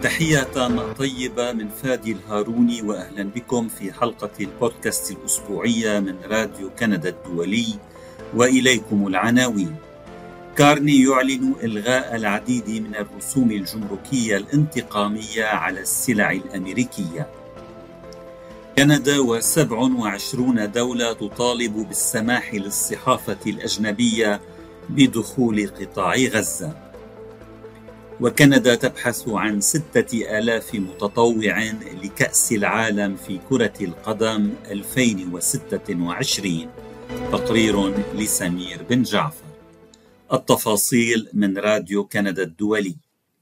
تحية طيبة من فادي الهاروني، وأهلا بكم في حلقة البودكاست الأسبوعية من راديو كندا الدولي. وإليكم العناوين. كارني يعلن إلغاء العديد من الرسوم الجمركية الانتقامية على السلع الأمريكية. كندا و27 دولة تطالب بالسماح للصحافة الأجنبية بدخول قطاع غزة. وكندا تبحث عن 6,000 متطوع لكأس العالم في كرة القدم 2026. تقرير لسمير بن جعفر. التفاصيل من راديو كندا الدولي.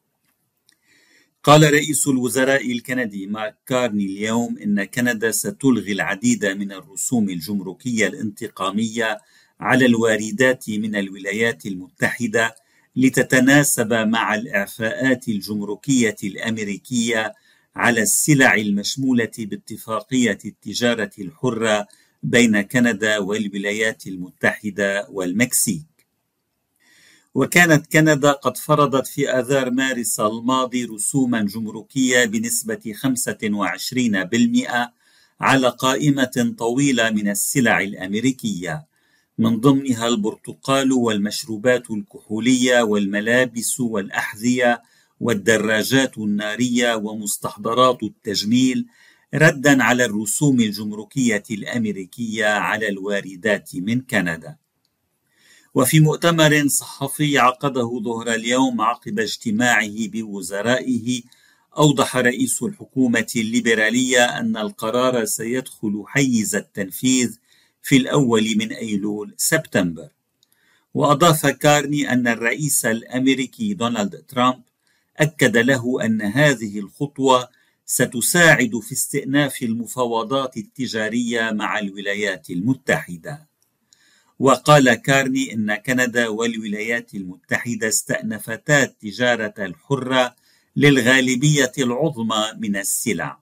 قال رئيس الوزراء الكندي مارك كارني اليوم إن كندا ستلغي العديد من الرسوم الجمركية الانتقامية على الواردات من الولايات المتحدة لتتناسب مع الإعفاءات الجمركية الأمريكية على السلع المشمولة باتفاقية التجارة الحرة بين كندا والولايات المتحدة والمكسيك. وكانت كندا قد فرضت في آذار مارس الماضي رسوما جمركية بنسبة 25% على قائمة طويلة من السلع الأمريكية، من ضمنها البرتقال والمشروبات الكحولية والملابس والأحذية والدراجات النارية ومستحضرات التجميل، ردا على الرسوم الجمركية الأمريكية على الواردات من كندا. وفي مؤتمر صحفي عقده ظهر اليوم عقب اجتماعه بوزرائه، أوضح رئيس الحكومة الليبرالية أن القرار سيدخل حيز التنفيذ في الأول من أيلول سبتمبر. وأضاف كارني أن الرئيس الأمريكي دونالد ترامب أكد له أن هذه الخطوة ستساعد في استئناف المفاوضات التجارية مع الولايات المتحدة. وقال كارني إن كندا والولايات المتحدة استأنفتا التجارة الحرة للغالبية العظمى من السلع،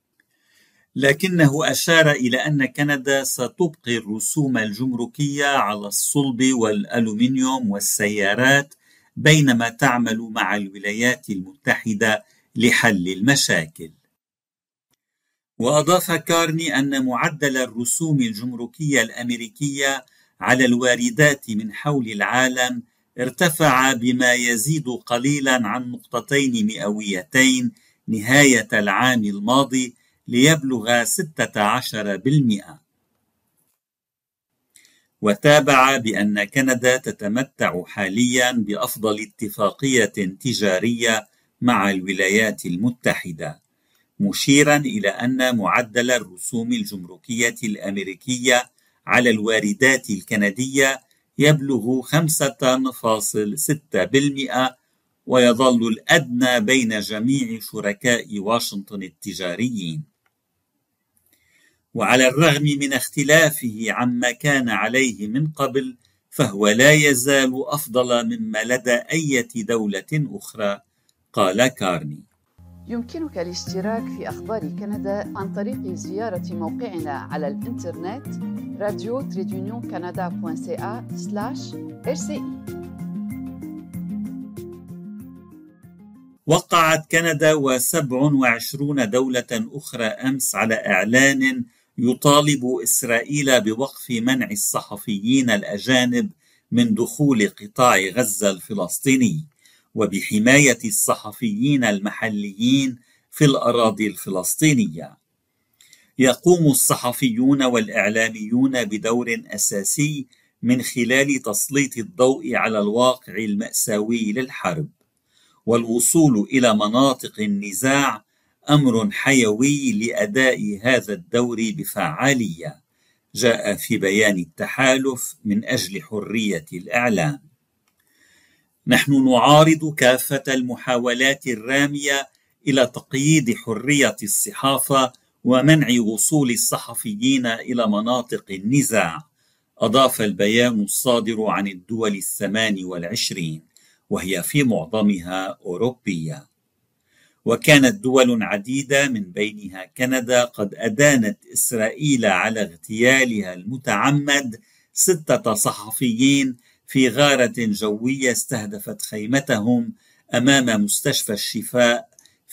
لكنه أشار إلى أن كندا ستبقي الرسوم الجمركية على الصلب والألومنيوم والسيارات، بينما تعمل مع الولايات المتحدة لحل المشاكل. وأضاف كارني أن معدل الرسوم الجمركية الأمريكية على الواردات من حول العالم ارتفع بما يزيد قليلا عن نقطتين مئويتين نهاية العام الماضي ليبلغ 16%. وتابع بأن كندا تتمتع حاليا بأفضل اتفاقية تجارية مع الولايات المتحدة، مشيرا إلى أن معدل الرسوم الجمركية الأمريكية على الواردات الكندية يبلغ 5.6%، ويظل الأدنى بين جميع شركاء واشنطن التجاريين. وعلى الرغم من اختلافه عما كان عليه من قبل، فهو لا يزال أفضل مما لدى أي دولة أخرى، قال كارني. يمكنك الاشتراك في أخبار كندا عن طريق زيارة موقعنا على الإنترنت radio-canada.ca/RCI. وقعت كندا و27 دولة أخرى أمس على إعلان يطالب إسرائيل بوقف منع الصحفيين الأجانب من دخول قطاع غزة الفلسطيني، وبحماية الصحفيين المحليين في الأراضي الفلسطينية. يقوم الصحفيون والإعلاميون بدور أساسي من خلال تسليط الضوء على الواقع المأساوي للحرب، والوصول إلى مناطق النزاع أمر حيوي لأداء هذا الدور بفعالية، جاء في بيان التحالف من أجل حرية الإعلام. نحن نعارض كافة المحاولات الرامية إلى تقييد حرية الصحافة ومنع وصول الصحفيين إلى مناطق النزاع، أضاف البيان الصادر عن الدول 28، وهي في معظمها أوروبية. وكانت دول عديدة من بينها كندا قد أدانت إسرائيل على اغتيالها المتعمد 6 صحفيين في غارة جوية استهدفت خيمتهم أمام مستشفى الشفاء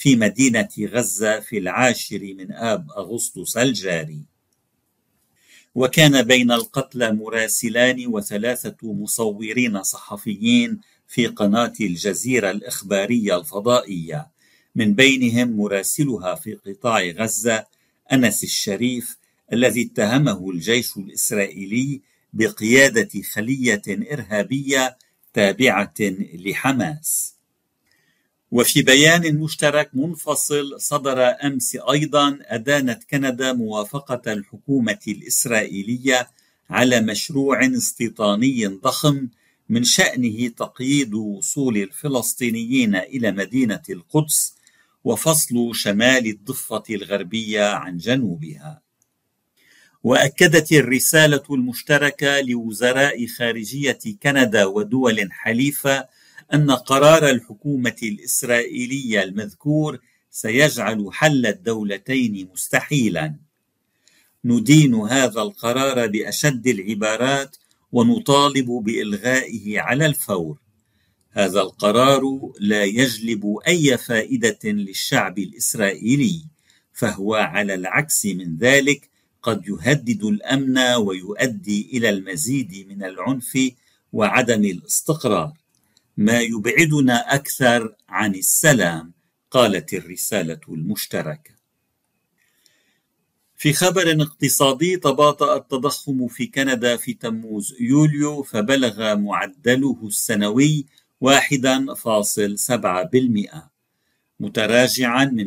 في مدينة غزة في 10 من آب أغسطس الجاري. وكان بين القتلى مراسلان و3 مصورين صحفيين في قناة الجزيرة الإخبارية الفضائية، من بينهم مراسلها في قطاع غزة أنس الشريف، الذي اتهمه الجيش الإسرائيلي بقيادة خلية إرهابية تابعة لحماس. وفي بيان مشترك منفصل صدر أمس أيضا، أدانت كندا موافقة الحكومة الإسرائيلية على مشروع استيطاني ضخم من شأنه تقييد وصول الفلسطينيين إلى مدينة القدس وفصل شمال الضفة الغربية عن جنوبها. وأكدت الرسالة المشتركة لوزراء خارجية كندا ودول حليفة أن قرار الحكومة الإسرائيلية المذكور سيجعل حل الدولتين مستحيلا. ندين هذا القرار بأشد العبارات ونطالب بإلغائه على الفور. هذا القرار لا يجلب أي فائدة للشعب الإسرائيلي، فهو على العكس من ذلك قد يهدد الأمن ويؤدي إلى المزيد من العنف وعدم الاستقرار، ما يبعدنا أكثر عن السلام، قالت الرسالة المشتركة. في خبر اقتصادي، تباطأ التضخم في كندا في تموز يوليو فبلغ معدله السنوي 1.7%، متراجعا من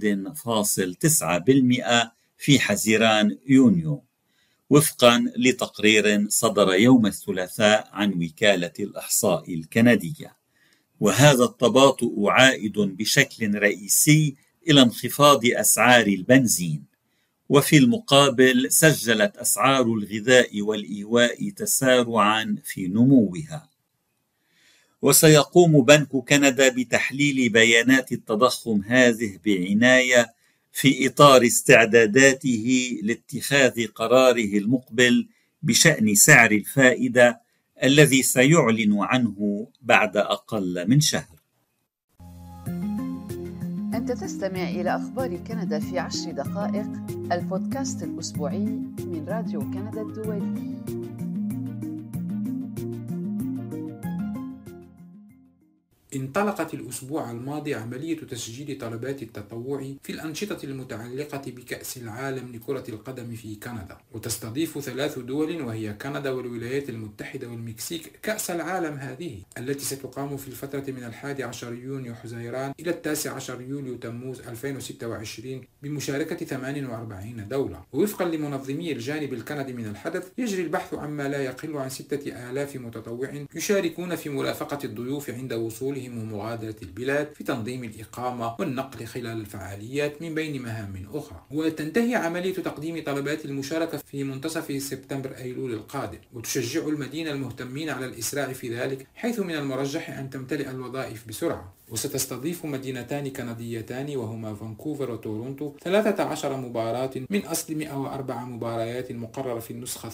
1.9% في حزيران يونيو، وفقا لتقرير صدر يوم الثلاثاء عن وكالة الإحصاء الكندية. وهذا التباطؤ عائد بشكل رئيسي إلى انخفاض أسعار البنزين، وفي المقابل سجلت أسعار الغذاء والإيواء تسارعا في نموها. وسيقوم بنك كندا بتحليل بيانات التضخم هذه بعناية في إطار استعداداته لاتخاذ قراره المقبل بشأن سعر الفائدة الذي سيعلن عنه بعد أقل من شهر. أنت تستمع إلى أخبار كندا في 10 دقائق، البودكاست الأسبوعي من راديو كندا الدولي. انطلقت الأسبوع الماضي عملية تسجيل طلبات التطوع في الأنشطة المتعلقة بكأس العالم لكرة القدم في كندا، وتستضيف 3 دول وهي كندا والولايات المتحدة والمكسيك كأس العالم هذه، التي ستقام في الفترة من 11 يونيو حزيران إلى 19 يوليو تموز 2026 بمشاركة 48 دولة. ووفقا لمنظمي الجانب الكندي من الحدث، يجري البحث عما لا يقل عن 6000 متطوع يشاركون في مرافقة الضيوف عند وصولهم ومغادرة البلاد، في تنظيم الإقامة والنقل خلال الفعاليات من بين مهام أخرى. وتنتهي عملية تقديم طلبات المشاركة في منتصف سبتمبر أيلول القادم، وتشجع المدينة المهتمين على الإسراع في ذلك، حيث من المرجح أن تمتلئ الوظائف بسرعة. وستستضيف مدينتان كنديتان وهما فانكوفر وتورونتو 13 مباراة من أصل 104 مباريات مقررة في النسخة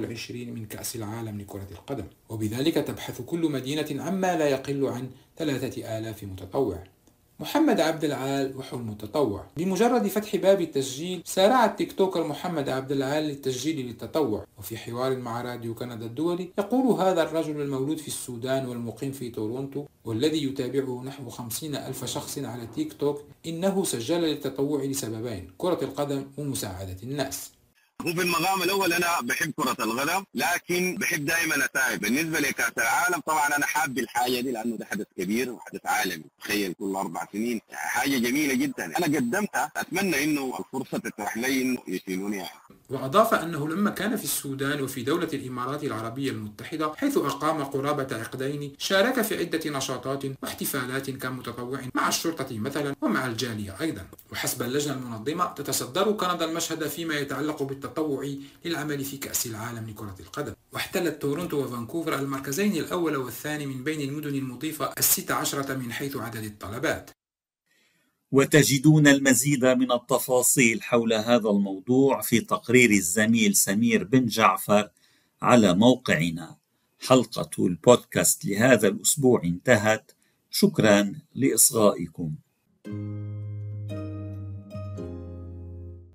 23 من كأس العالم لكرة القدم، وبذلك تبحث كل مدينة عما لا يقل عن 3000 متطوع. محمد عبد العال وحلم التطوع. بمجرد فتح باب التسجيل سارع التيك توكر محمد عبد العال للتسجيل للتطوع، وفي حوار مع راديو كندا الدولي يقول هذا الرجل المولود في السودان والمقيم في تورونتو والذي يتابعه نحو 50,000 شخص على تيك توك إنه سجل للتطوع لسببين: كرة القدم ومساعدة الناس. هو في المقام الأول أنا بحب كرة القدم، لكن بحب دائما أتابع. بالنسبة لكأس العالم طبعا أنا حابب الحاجة دي لأنه ده حدث كبير وحدث عالمي، تخيل كل 4 سنين، حاجة جميلة جدا. أنا قدمتها، أتمنى إنه الفرصة تتاح لي إنه يشيلوني. وأضاف أنه لما كان في السودان وفي دولة الإمارات العربية المتحدة حيث أقام قرابة عقدين، شارك في عدة نشاطات واحتفالات كمتطوع مع الشرطة مثلا ومع الجالية أيضا. وحسب اللجنة المنظمة تتصدر كندا المشهد فيما يتعلق بالتطوع للعمل في كأس العالم لكرة القدم، واحتلت تورونتو وفانكوفر المركزين الأول والثاني من بين المدن المضيفة 16 من حيث عدد الطلبات. وتجدون المزيد من التفاصيل حول هذا الموضوع في تقرير الزميل سمير بن جعفر على موقعنا. حلقة البودكاست لهذا الأسبوع انتهت. شكرا لإصغائكم.